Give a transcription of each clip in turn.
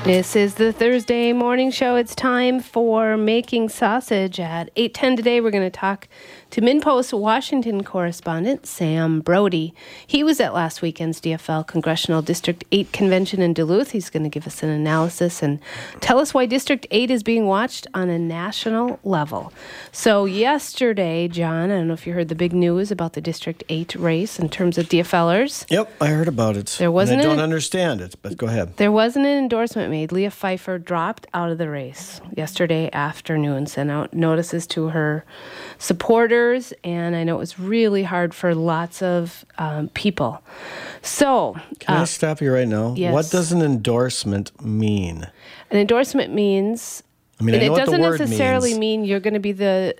This is the Thursday morning show. It's time for Making Sausage at 8:10 today. We're going to talk to MinnPost Washington correspondent Sam Brody. He was at last weekend's DFL Congressional District 8 convention in Duluth. He's going to give us an analysis and tell us why District 8 is being watched on a national level. So yesterday, John, I don't know if you heard the big news about the District 8 race in terms of DFLers. Yep, I heard about it. There wasn't I don't understand it, but go ahead. There wasn't an endorsement made. Leah Pfeiffer dropped out of the race yesterday afternoon, sent out notices to her supporters, and I know it was really hard for lots of people. So, can I stop you right now? Yes. What does an endorsement mean? An endorsement means, I mean, I know it what doesn't the word necessarily means. mean you're going to be the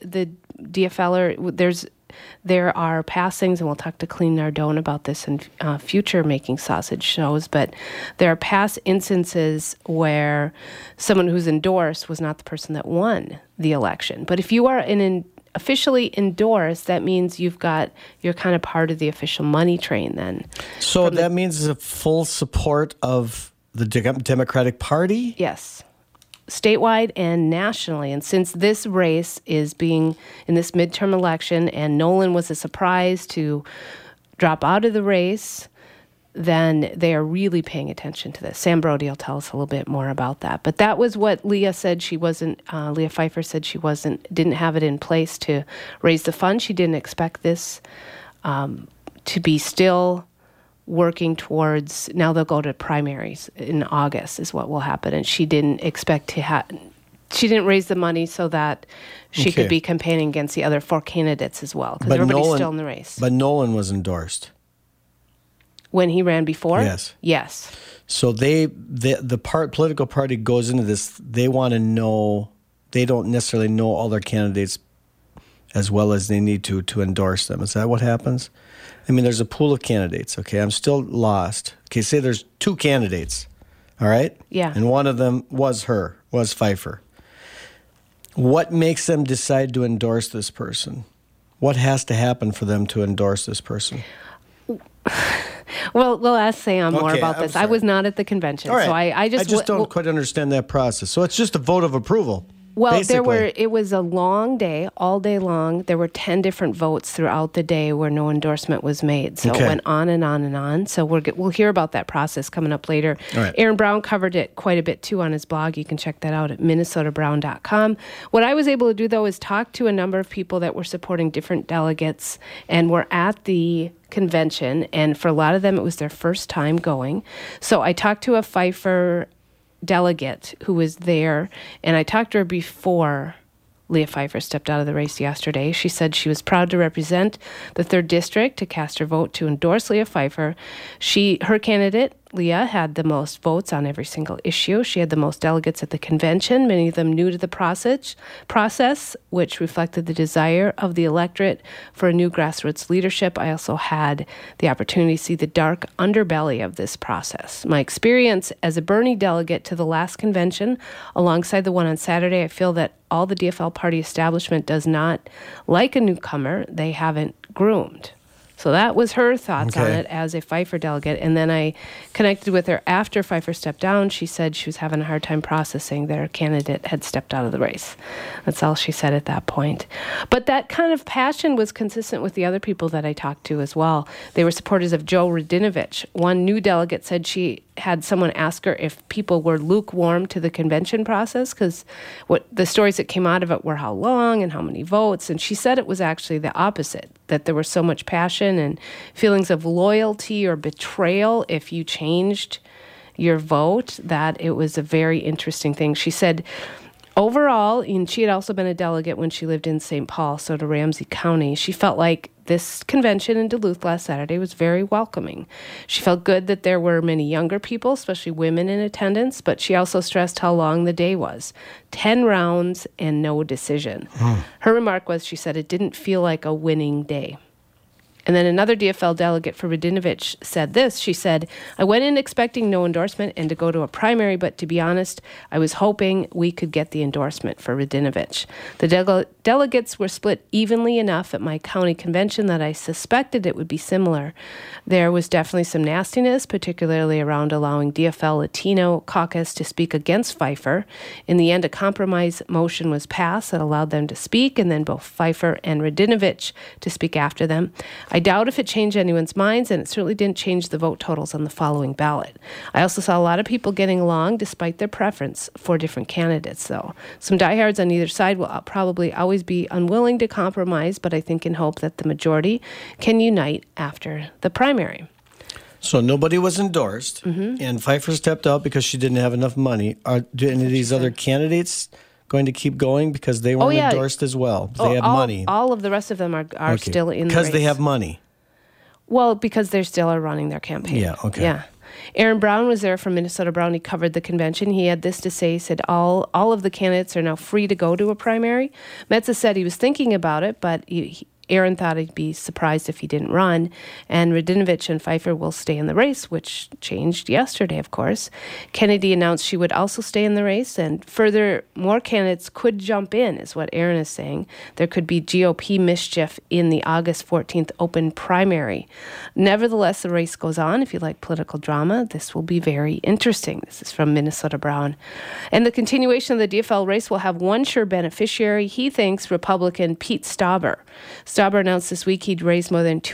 DFLer. There are passings, and we'll talk to Clean Nardone about this in future Making Sausage shows, but there are past instances where someone who's endorsed was not the person that won the election. But if you are officially endorsed, that means you're kind of part of the official money train then. So that means a full support of the Democratic Party? Yes. Statewide and nationally. And since this race is being in this midterm election and Nolan was a surprise to drop out of the race, then they are really paying attention to this. Sam Brody will tell us a little bit more about that. But that was what Leah said. Leah Pfeiffer said didn't have it in place to raise the funds. She didn't expect this to be still working towards, now they'll go to primaries in August is what will happen. And she didn't expect she didn't raise the money so that she could be campaigning against the other four candidates as well, because everybody's still in the race. But Nolan was endorsed. When he ran before? Yes. Yes. So political party goes into this, they want to know, they don't necessarily know all their candidates as well as they need to endorse them. Is that what happens? I mean, there's a pool of candidates, okay? I'm still lost. Okay, say there's two candidates, all right? Yeah. And one of them was Pfeiffer. What makes them decide to endorse this person? What has to happen for them to endorse this person? Well, we'll ask Sam more about this. Sorry. I was not at the convention, all right. so I just don't quite understand that process. So it's just a vote of approval. Well, basically. It was a long day, all day long. There were 10 different votes throughout the day where no endorsement was made. So it went on and on and on. So we'll hear about that process coming up later. All right. Aaron Brown covered it quite a bit, too, on his blog. You can check that out at minnesotabrown.com. What I was able to do, though, is talk to a number of people that were supporting different delegates and were at the convention. And for a lot of them, it was their first time going. So I talked to a Pfeiffer delegate who was there, and I talked to her before Leah Pfeiffer stepped out of the race yesterday. She said she was proud to represent the 3rd District, to cast her vote to endorse Leah Pfeiffer. Her candidate, Leah, had the most votes on every single issue. She had the most delegates at the convention, many of them new to the process, which reflected the desire of the electorate for a new grassroots leadership. I also had the opportunity to see the dark underbelly of this process. My experience as a Bernie delegate to the last convention, alongside the one on Saturday, I feel that all the DFL party establishment does not like a newcomer they haven't groomed. So that was her thoughts on it as a Pfeiffer delegate. And then I connected with her after Pfeiffer stepped down. She said she was having a hard time processing that her candidate had stepped out of the race. That's all she said at that point. But that kind of passion was consistent with the other people that I talked to as well. They were supporters of Joe Radinovich. One new delegate said she had someone ask her if people were lukewarm to the convention process, because what the stories that came out of it were how long and how many votes. And she said it was actually the opposite, that there was so much passion and feelings of loyalty or betrayal if you changed your vote, that it was a very interesting thing. She said overall, and she had also been a delegate when she lived in St. Paul, so to Ramsey County, she felt like this convention in Duluth last Saturday was very welcoming. She felt good that there were many younger people, especially women, in attendance, but she also stressed how long the day was. 10 rounds and no decision. Her remark was, she said, it didn't feel like a winning day. And then another DFL delegate for Radinovich said this. She said, I went in expecting no endorsement and to go to a primary, but to be honest, I was hoping we could get the endorsement for Radinovich. The delegates were split evenly enough at my county convention that I suspected it would be similar. There was definitely some nastiness, particularly around allowing DFL Latino caucus to speak against Pfeiffer. In the end, a compromise motion was passed that allowed them to speak, and then both Pfeiffer and Radinovich to speak after them. I doubt if it changed anyone's minds, and it certainly didn't change the vote totals on the following ballot. I also saw a lot of people getting along despite their preference for different candidates, though. Some diehards on either side will probably always be unwilling to compromise, but I think and hope that the majority can unite after the primary. So nobody was endorsed, and Pfeiffer stepped out because she didn't have enough money. Do any of these other candidates going to keep going because they weren't endorsed as well? They have money. All of the rest of them are still in the race. Because they have money. Well, because they still are running their campaign. Yeah, okay. Yeah. Aaron Brown was there from Minnesota Brown. He covered the convention. He had this to say. He said all of the candidates are now free to go to a primary. Metza said he was thinking about it, but Aaron thought he'd be surprised if he didn't run. And Radinovich and Pfeiffer will stay in the race, which changed yesterday, of course. Kennedy announced she would also stay in the race, and further, more candidates could jump in, is what Aaron is saying. There could be GOP mischief in the August 14th open primary. Nevertheless, the race goes on. If you like political drama, this will be very interesting. This is from Minnesota Brown. And the continuation of the DFL race will have one sure beneficiary. He thinks Republican Pete Stauber. Stauber announced this week he'd raised more than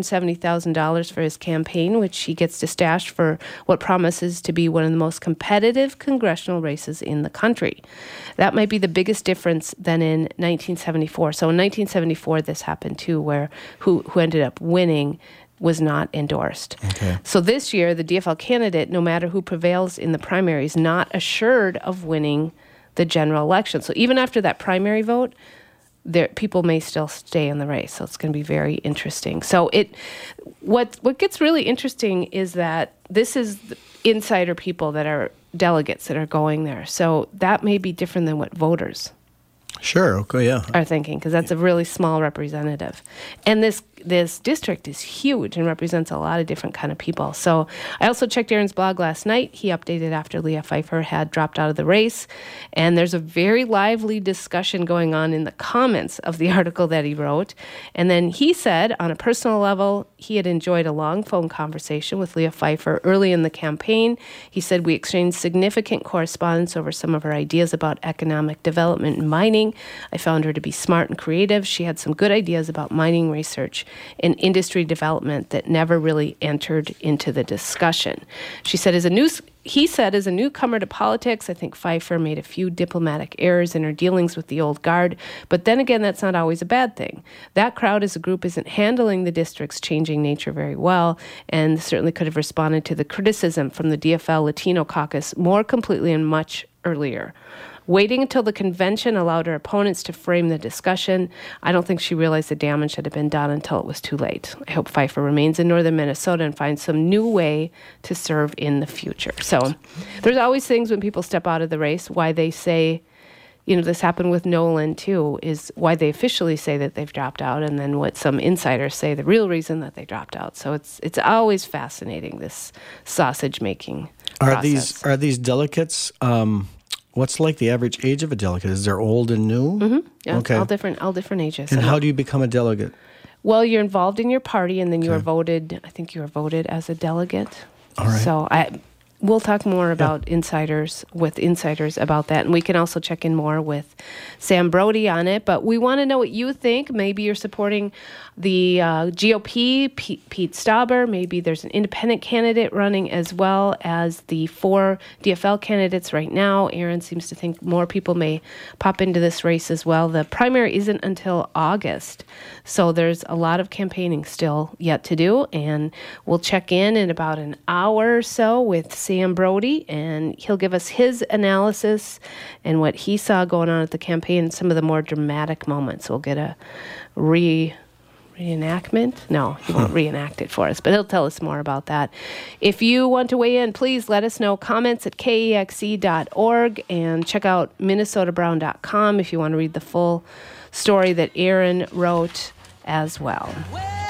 $270,000 for his campaign, which he gets to stash for what promises to be one of the most competitive congressional races in the country. That might be the biggest difference than in 1974. So in 1974, this happened too, where who ended up winning was not endorsed. Okay. So this year, the DFL candidate, no matter who prevails in the primary, is not assured of winning the general election. So even after that primary vote, people may still stay in the race. So it's going to be very interesting. So what gets really interesting is that this is insider people that are delegates that are going there. So that may be different than what voters Sure. Okay. Yeah. are thinking, because that's a really small representative. And this district is huge and represents a lot of different kind of people. So I also checked Aaron's blog last night. He updated after Leah Pfeiffer had dropped out of the race. And there's a very lively discussion going on in the comments of the article that he wrote. And then he said, on a personal level, he had enjoyed a long phone conversation with Leah Pfeiffer early in the campaign. He said, we exchanged significant correspondence over some of her ideas about economic development and mining. I found her to be smart and creative. She had some good ideas about mining research and industry development that never really entered into the discussion. He said, as a newcomer to politics, I think Pfeiffer made a few diplomatic errors in her dealings with the old guard, but then again, that's not always a bad thing. That crowd as a group isn't handling the district's changing nature very well, and certainly could have responded to the criticism from the DFL Latino caucus more completely and much earlier. Waiting until the convention allowed her opponents to frame the discussion, I don't think she realized the damage had been done until it was too late. I hope Pfeiffer remains in northern Minnesota and finds some new way to serve in the future. So there's always things when people step out of the race, why they say, this happened with Nolan too, is why they officially say that they've dropped out, and then what some insiders say, the real reason that they dropped out. So it's always fascinating, this sausage making process. Are these delegates... What's like the average age of a delegate? Is there old and new? Mm-hmm. Yeah, okay. all different ages. And how do you become a delegate? Well, you're involved in your party, and then you are voted. I think you are voted as a delegate. All right. So we'll talk more about insiders about that, and we can also check in more with Sam Brody on it. But we want to know what you think. Maybe you're supporting the GOP, Pete Stauber. Maybe there's an independent candidate running as well as the 4 DFL candidates right now. Aaron seems to think more people may pop into this race as well. The primary isn't until August, so there's a lot of campaigning still yet to do, and we'll check in about an hour or so with Sam Brody, and he'll give us his analysis and what he saw going on at the campaign, some of the more dramatic moments. We'll get a reenactment? No, he won't reenact it for us, but he'll tell us more about that. If you want to weigh in, please let us know. Comments at kexe.org, and check out minnesotabrown.com if you want to read the full story that Aaron wrote as well.